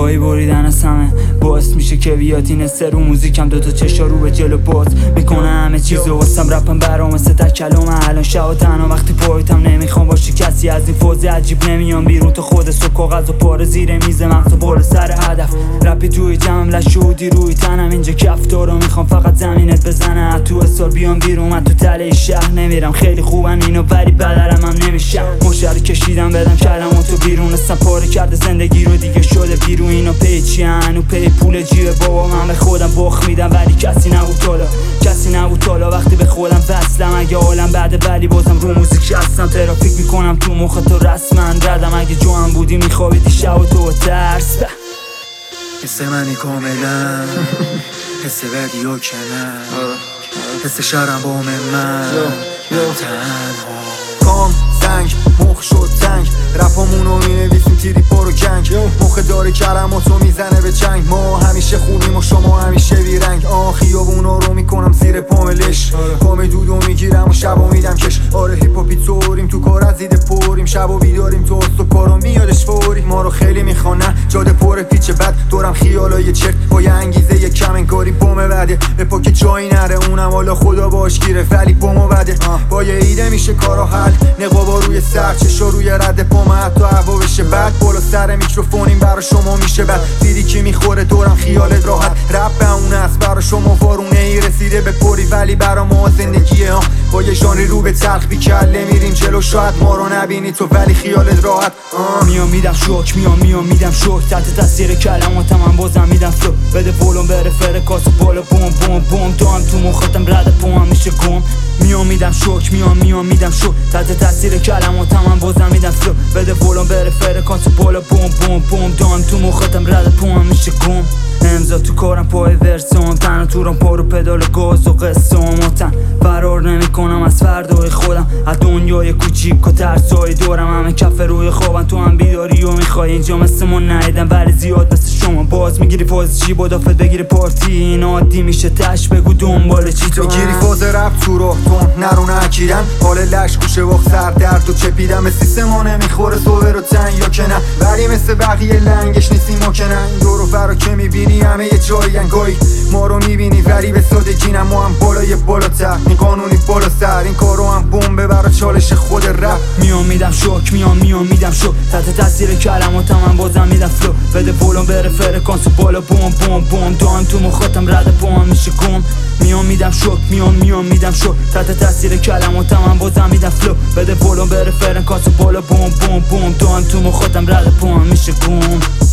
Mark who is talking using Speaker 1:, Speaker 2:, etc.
Speaker 1: پای بریدن از همه باعث میشه که بیاد این سر و موزیکم دوتا چشا رو به جلو باز میکنه همه چیزو واسم رپم برام مثل تکلمه الان شب و تنها وقتی پایتم نمیخوام باشی کسی از این فوز عجیب نمیام بیرون تو خود سو کاغذ و پاره زیر میز مغز و بالا سر هدف رپی توی جمعم لشودی روی تنم اینجا کفتارو میخوام فقط زمینت بزنه تو استار بیام بیرون من تو تله شهر نمیرم خیلی خوبن اینو ولی بدرم هم نمیشم مشتر کشیدم بدم کلماتو بیرون اصلا پاره کرده زندگی رو دیگه شده بیرون اینو پی چی هنو پی پول جیبه بابا من به خودم بخ میدم ولی کسی نبود تالا وقتی به خودم وصلم اگه عالم بعد ولی بازم رو موزیک شستم ترافیک میکنم تو مخ تو رسما ردم اگه جوان بودی میخوابیدی شب و تو ترس
Speaker 2: حس منی کاملا حس بدی و کنم حس شرم با من تنها کام زنگ مخ شد تنگ رپامونو مینویسیم تیری پارو جنگ مخ داره کلماتو میزنه به چنگ ما همیشه خوبیم و شما همیشه بیرنگ خیابونا رو میکنم زیر پاملش کام دودو میگیرم و شبا میدم کش آره هیپاپی توریم تو کار از دیده پوریم شبا بیداریم تو است و کارو میادش فوری ما رو خیلی میخوانن جاده پر پیچ بد دورم خیالای چرت با یه انگیزه یه کم انگاری بوم بده به پاک جایی نره اونم حالا خدا باش گیره ولی بومو بده با یه ایده میشه کارا حل نقابا روی سر چشا روی رد پام حتی هوا بشه بعد بالا سر میکروفونیم برا شما میشه بعد دیدی کی میخوره دورم خیالت راحت رپ به اون است برا شما وارونه ای رسیده به پری ولی برا ما زندگیه با یه ژانری رو به تلخ بی کله میریم جلو شاید ما رو نبینی تو ولی خیالت راحت
Speaker 1: میام میدم شوک میام میدم شوک تحت تاثیر کلماتم من بازم میدم فلو بده ولوم بره فرکاس بالا بوم بوم بوم دام تو مختم رد پوام میشه گم میام میدم شوک میام میدم شوک تحت تاثیر کلماتم من بازم میدم فلو بده ولوم بره فرکاس بالا بوم بوم بوم دام تو مختم رد پوام میشه گم امضا تو کارم پای ورسون تنها تو رام پارو پدال گاز و قصه آماتن فرار نمیکنم از فردای خودم از دنیای کوچیک و ترسای دورم همه کف روی خوابن تو هم بیداری و میخوای اینجا مثل ما نیدم ولی زیاد مثل شما باز میگیری فاز چی بادافت بگیری پارتی این عادی میشه تش بگو دنبال چی تو
Speaker 2: بگیری فاز رپ تو راه تون نرو نکیدن حال لش گوشه واق سر درد و چپیدم مثل سیستما نمیخوره صبر و تنگ یا که نه ولی مثل بقیه لنگش نیستیم ما که نه دور و برا که میبینی همه یه جایی انگاهی ما رو میبینی ولی به سادگی ما هم بالای بالاتر این قانونی بالا سر این کارو هم بوم ببر چالش خود رپ
Speaker 1: میام میدم شوک میام میدم شوک تحت تاثیر کلماتم من بازم میدم فلو بده ولوم بره فرکانس بالا بوم بوم بوم دام تو مختم رد پوام میشه گم میام میدم شوک میام میدم شوک تحت تاثیر کلماتم من بازم میدم فلو بده ولوم بره فرکانس بالا بوم بوم بوم دام تو مختم رد پوام میشه گم